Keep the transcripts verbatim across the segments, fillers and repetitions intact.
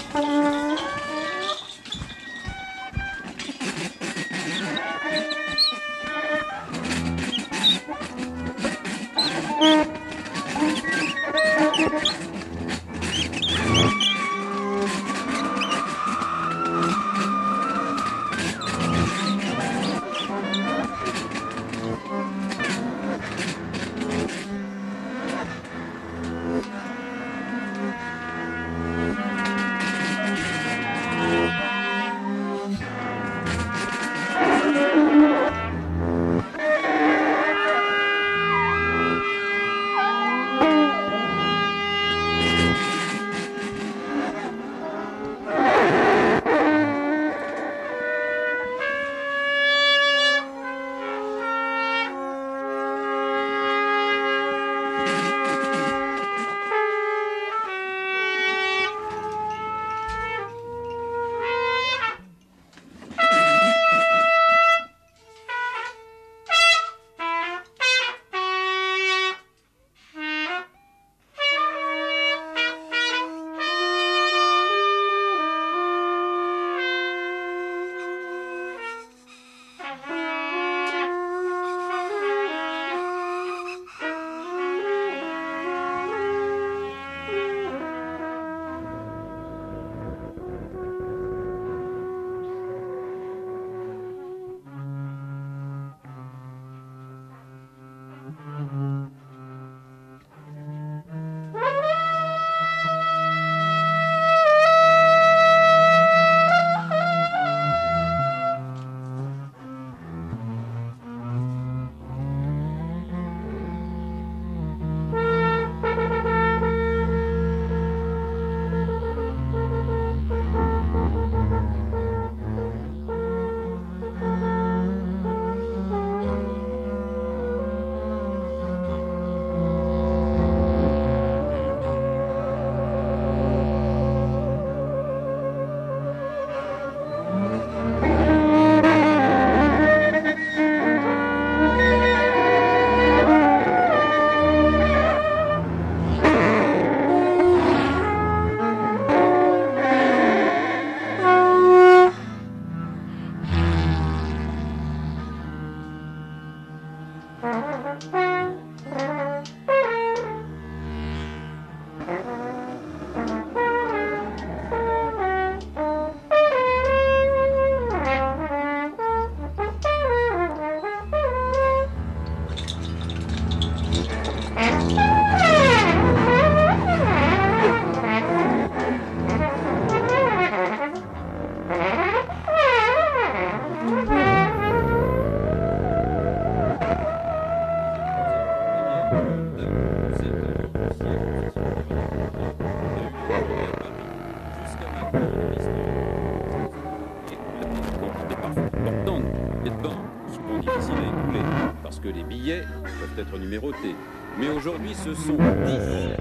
parce que les billets peuvent être numérotés. Mais aujourd'hui, ce sont dix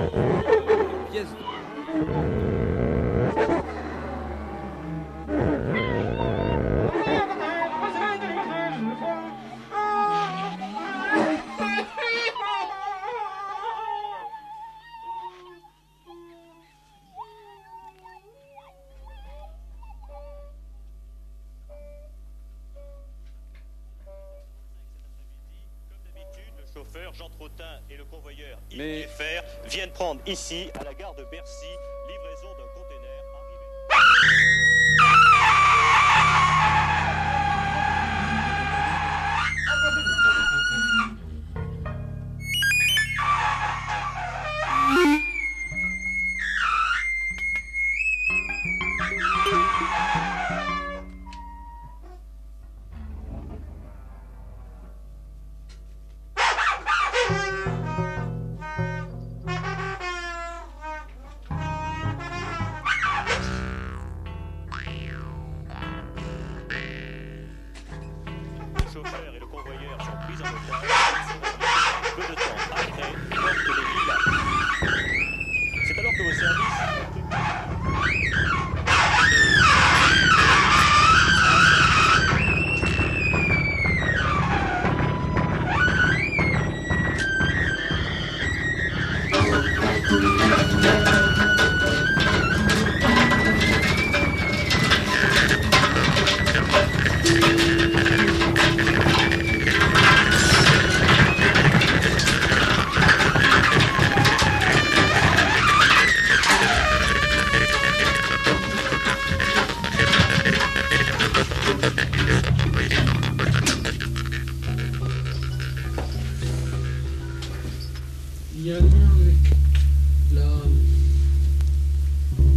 pièces de... Jean Trottin et le convoyeur Yves Mais... Heffer viennent prendre ici, à la gare de Bercy, livraison d'un conteneur arrivé.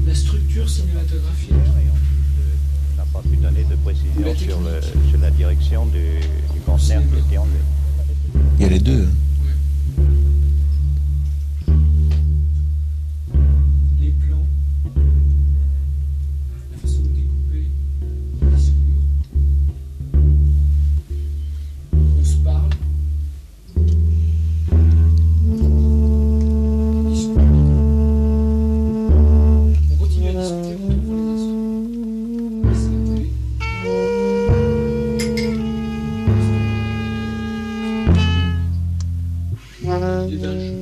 la structure cinématographique. Et ensuite, on n'a pas pu donner de précision sur, le, sur la direction du, du conteneur qui a été enlevé. Il y a les deux. Hein. Les plans, la façon de découper, le discours. On se parle. On discute. On continue à discuter, on trouve les instruments. C'est la télé. L'idée d'un jeu.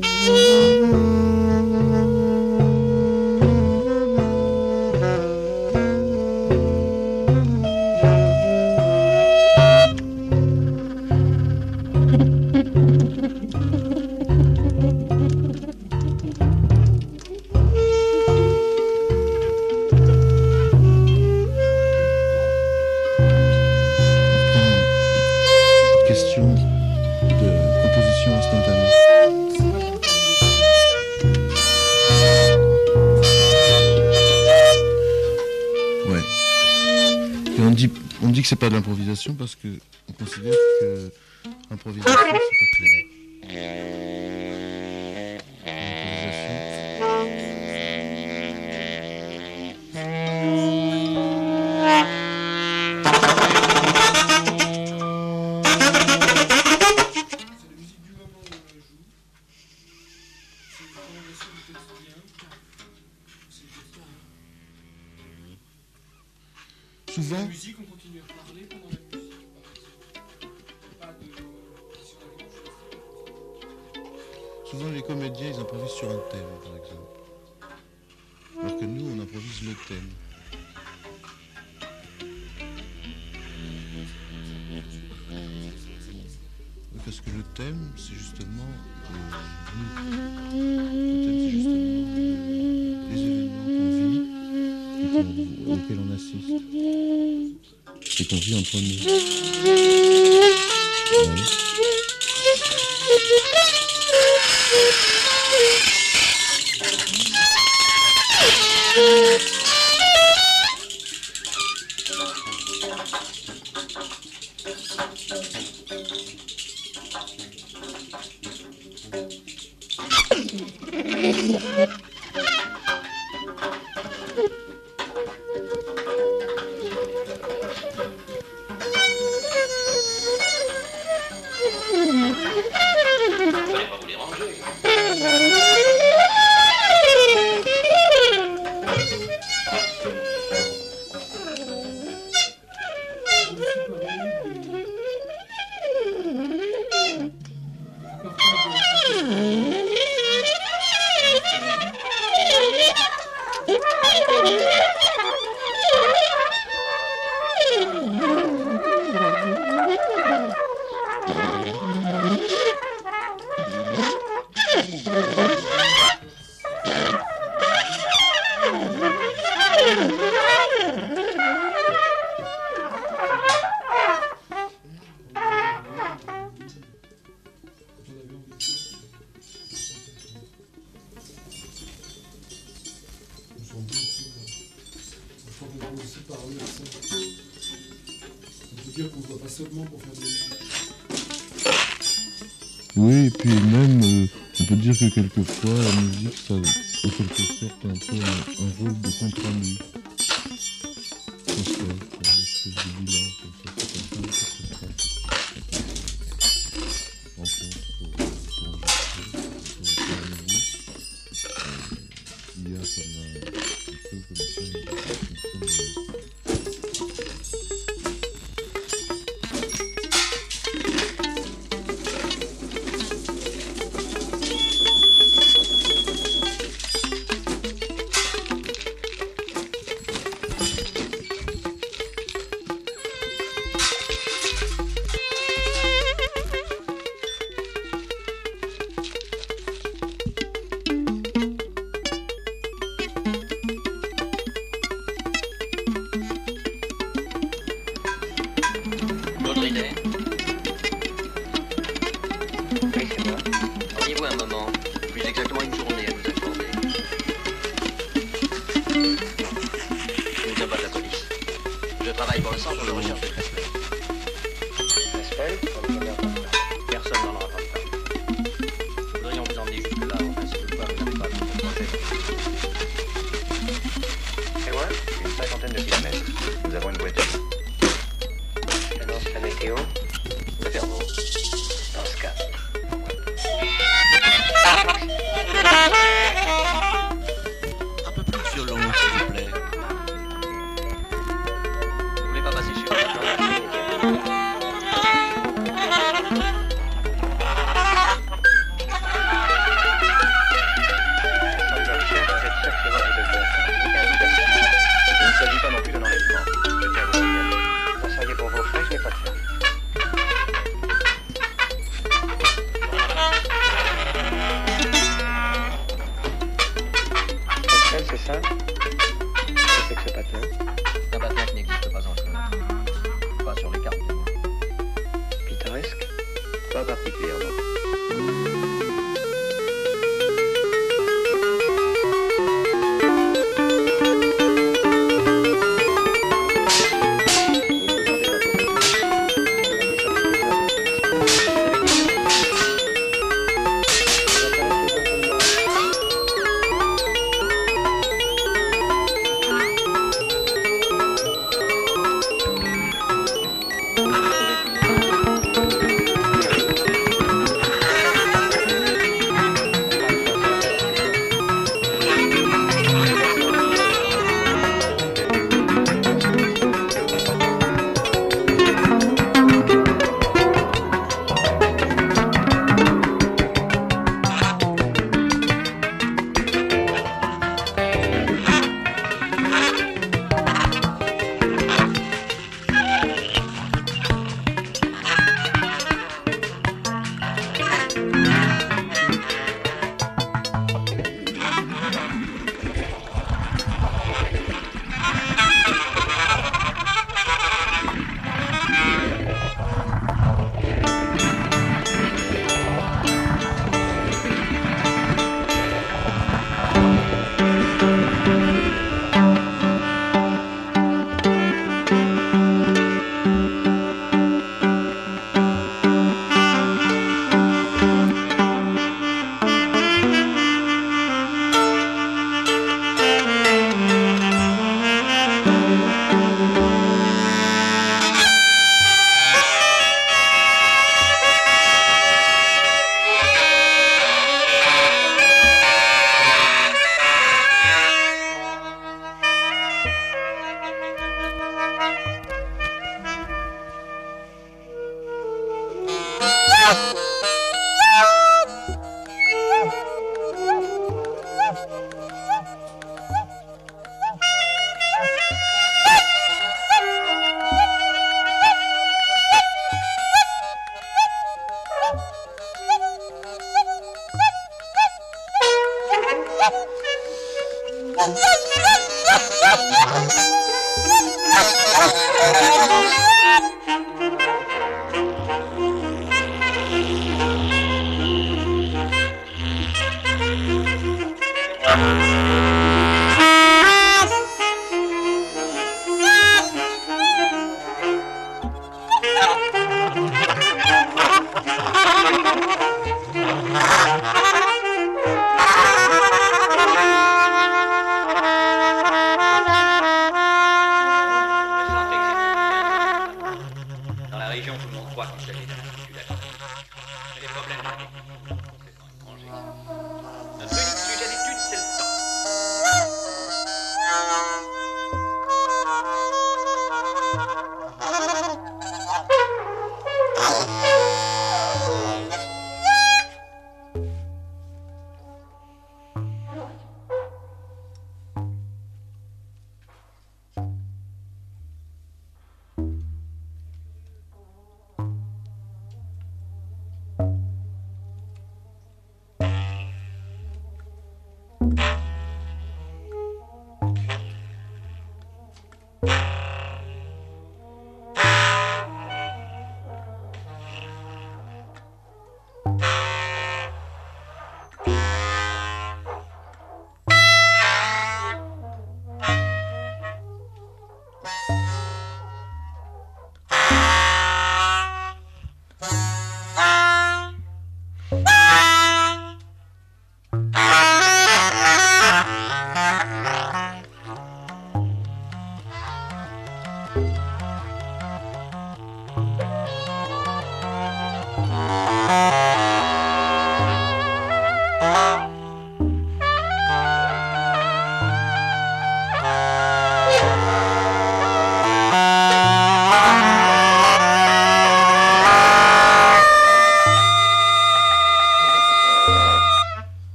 Question de composition instantanée. Ouais. Et on dit, on dit que c'est pas de l'improvisation parce que on considère que l'improvisation c'est pas clair. Souvent, La musique, on continue à parler pendant la musique, par exemple. Pas de... souvent les comédiens ils improvisent sur un thème par exemple. Alors que nous on improvise le thème. Oui, parce que le thème c'est justement euh, nous. Le thème c'est justement euh, les événements qu'on vit et qu'on- auxquels on assiste. Et qu'on vit entre nous. Ouais. Oui, et puis même, euh, on peut dire que quelquefois, la musique, ça a en quelque sorte un peu un, un rôle de contre-nu. Qu'on se fait, quoi, une espèce de bilan, comme ça, c'est comme ça, c'est comme ça. Rencontre pour, pour enregistrer, pour faire la musique. Euh, il y a comme un, un peu comme ça, une, une sorte de... Auriez-vous un moment, plus exactement une journée, à nous accorder? travaille pour le centre de recherche de Creswell. Creswell, personne n'en entend pas. Nous voudrions vous emmener jusque-là, enfin, si toutefois vous n'avez pas d'autre projet. C'est loin? Une cinquantaine de kilomètres. Nous avons une voiture. J'annonce la météo. Le verbeau. Dans ce cas. Un peu plus de violon, s'il vous plaît. Vous voulez pas passer chez vous? Il ne s'agit pas non plus d'un enlèvement. Je tiens à vous signaler. Vous seriez pour vos frais, je n'ai pas de ça.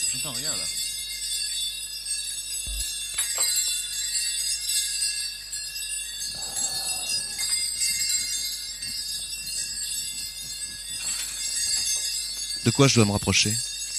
J'entends rien là. De quoi je dois me rapprocher?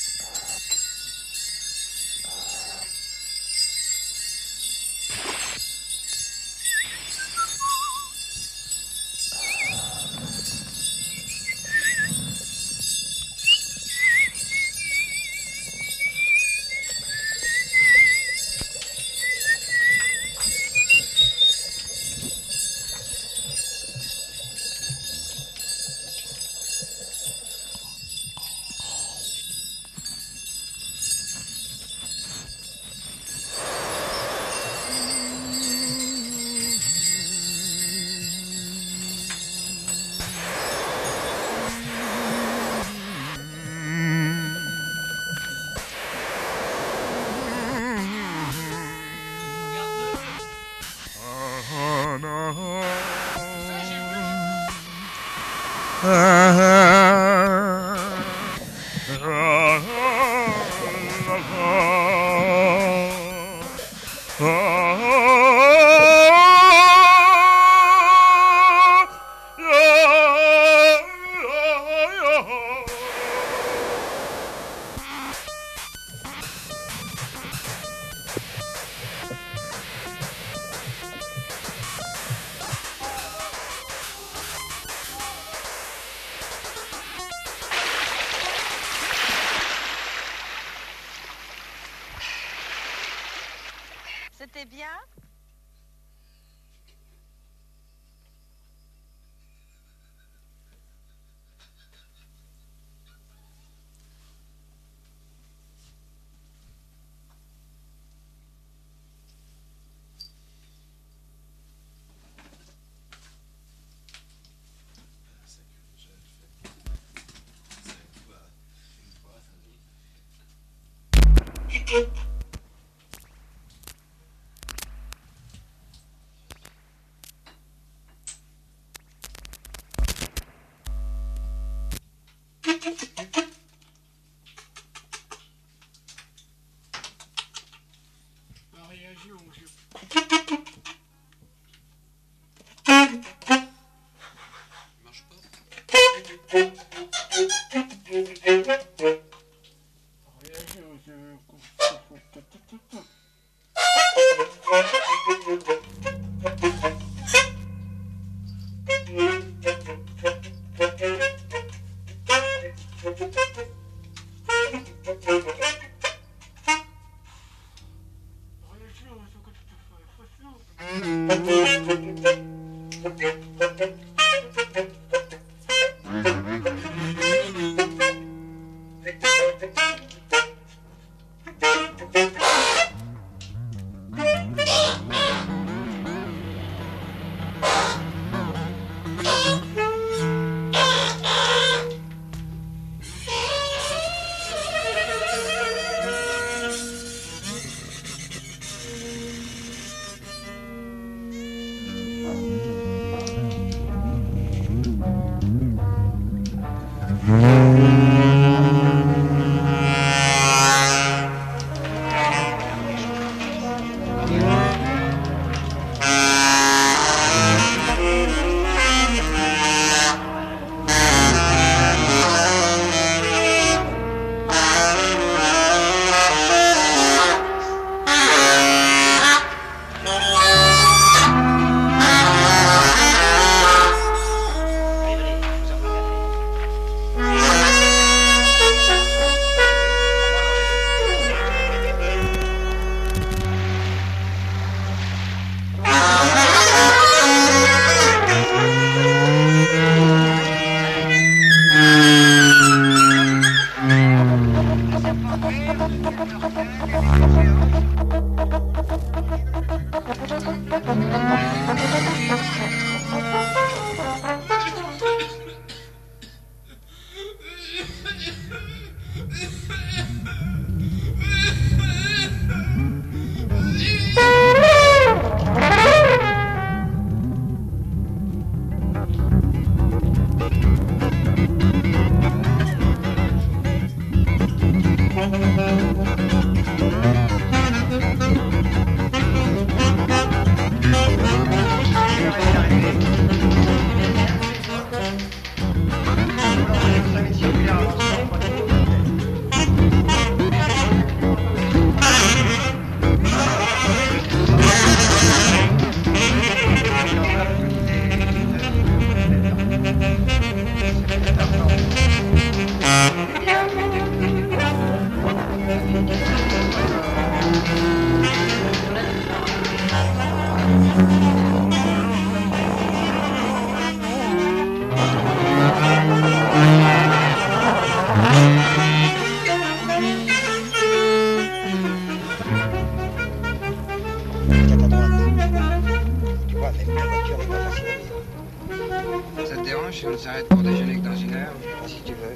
C'était bien? On réagit au jeu. Marche pas. Réagir au jeu. Thank you. dimanche et on s'arrête pour déjeuner que dans une heure, si tu veux.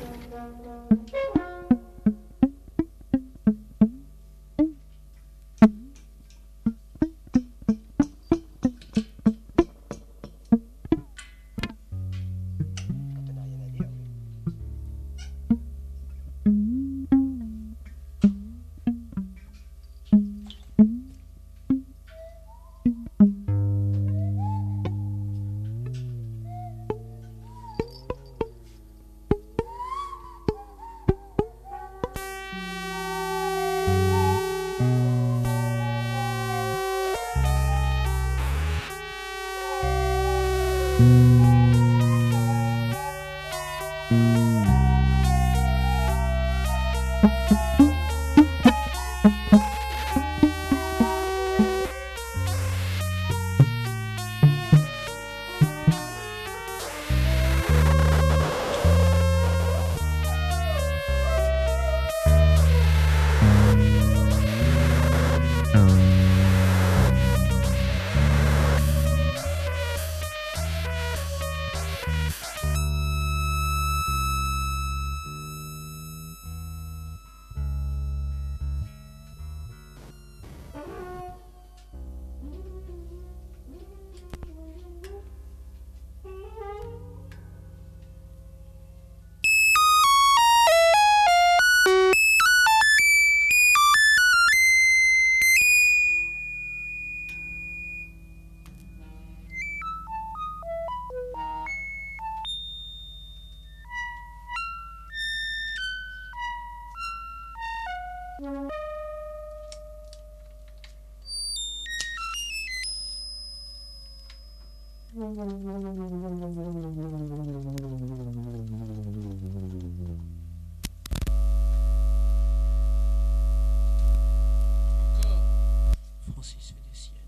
Francis fait des siennes.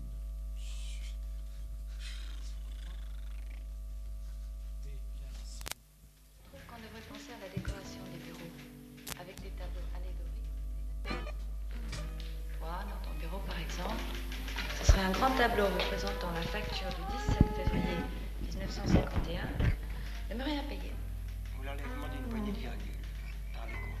Je trouve qu'on devrait penser à la décoration des bureaux, avec des tableaux allégoriques. Toi, dans ton bureau par exemple, ce serait un grand tableau représentant la facture du dix-sept février mille neuf cent cinquante et un, de me rien payer. Ou l'enlèvement d'une poignée de virgule par le comptable.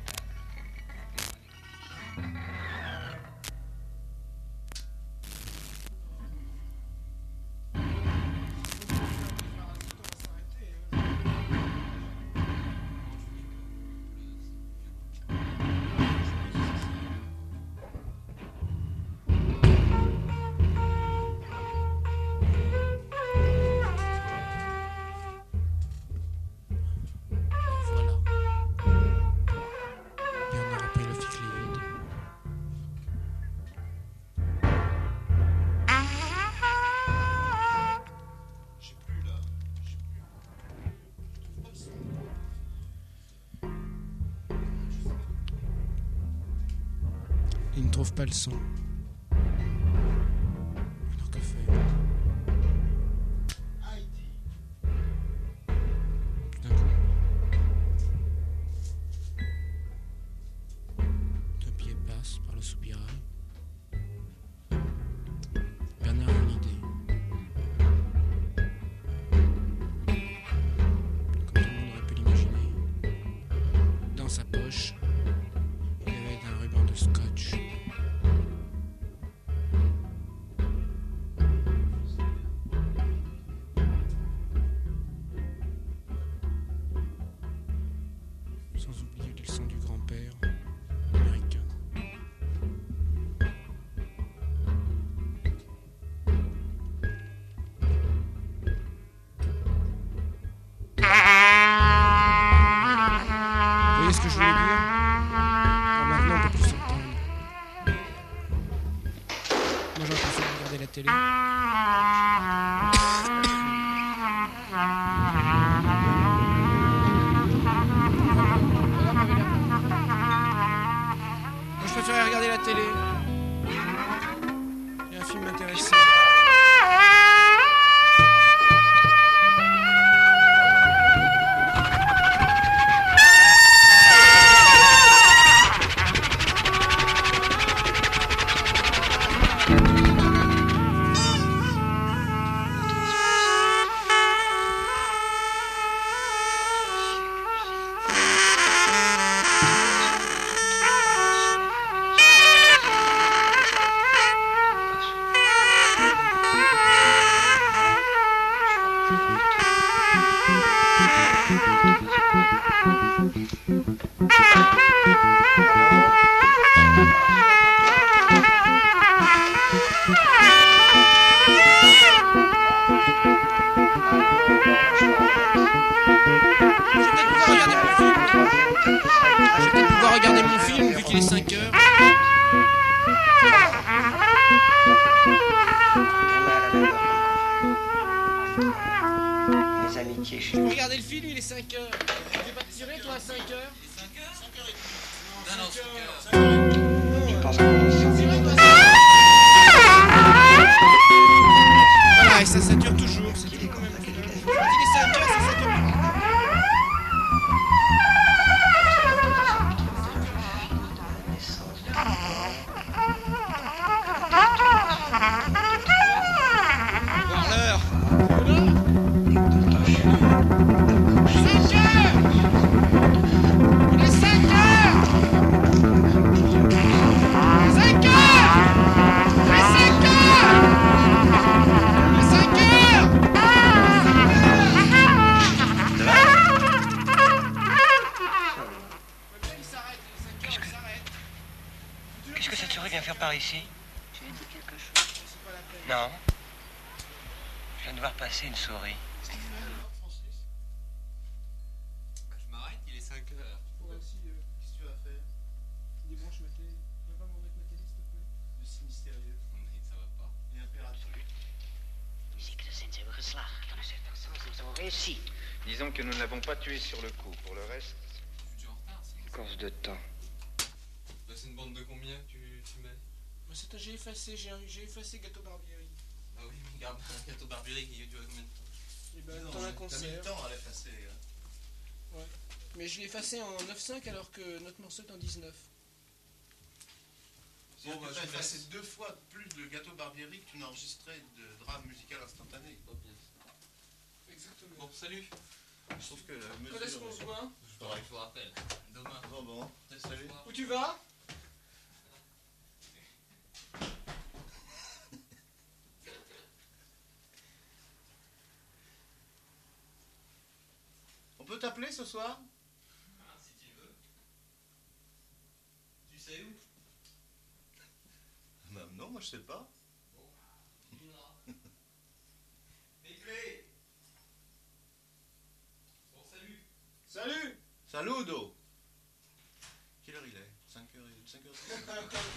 Il ne trouve pas le son. Alors que faire? Tout d'un coup, deux pieds passent par le soupirail. Bernard a une idée. Comme tout le monde aurait pu l'imaginer, dans sa poche, il y avait un ruban de scotch. Sans oublier les sons du grand-père américain. Vous voyez ce que je voulais dire? Alors maintenant on peut plus s'entendre. Moi j'aurais préféré regarder la télé. Moi je préférais regarder la télé. Il y a un film intéressant. suffit, lui, il est cinq heures. Tu veux pas te tirer, toi, à cinq heures? cinq heures cinq heures et demie. Non, non, cinq heures. cinq heures. Je pense qu'on s'en Voilà, et ça, ça dure toujours. C'est toujours quand même. Quand il est cinq heures, ça, ça dure. Voir l'heure. cinq heures. Il est cinq heures. cinq heures. Il est cinq heures. Il est cinq heures. Il s'arrête, il est cinq heures, il s'arrête. Qu'est-ce que cette souris vient faire par ici? Tu lui dis quelque chose? C'est pas la peine. Non. Je viens de voir passer une souris. Je m'arrête, il est cinq heures. Faut aussi, euh, Qu'est-ce que tu vas faire? débranche ma télé. Tu peux pas m'en mettre ma télé, s'il te plaît? Le signe mystérieux. Mais ça va pas. Et impératif. Muziek, zijn ze hebben geslaagd. Dan is het vanzelf ils ont réussi. Disons que nous ne l'avons pas tué sur le coup. Pour le reste, Je suis déjà en retard. c'est- Course de temps. Bah, c'est une bande de combien que tu, tu mets? Bah, c'est j'ai effacé, j'ai j'ai effacé Gâteau Barbieri. Ah oui, mais regarde, un gâteau Barbieri qui dure combien de temps? Et ben, Non, dans un mais T'as mis concert. le temps à l'effacer. Hein. Mais je l'ai effacé en neuf cinq alors que notre morceau est en dix-neuf. Bon, bah, tu as je effacé laisse. deux fois plus le gâteau Barbieri que tu n'as enregistré de drame musical instantané. Oh, bien. Exactement. Bon, salut. Je trouve que la Quand est-ce qu'on se voit? Faudra que je vous rappelle. Demain. Bon, bon, salut. Où tu vas? On peut t'appeler ce soir? Ah, si tu veux. Tu sais où? Bah, non, moi je sais pas. Non. Mes clés. Bon, salut. Salut! Saludo! Quelle heure il est? cinq heures et... cinq heures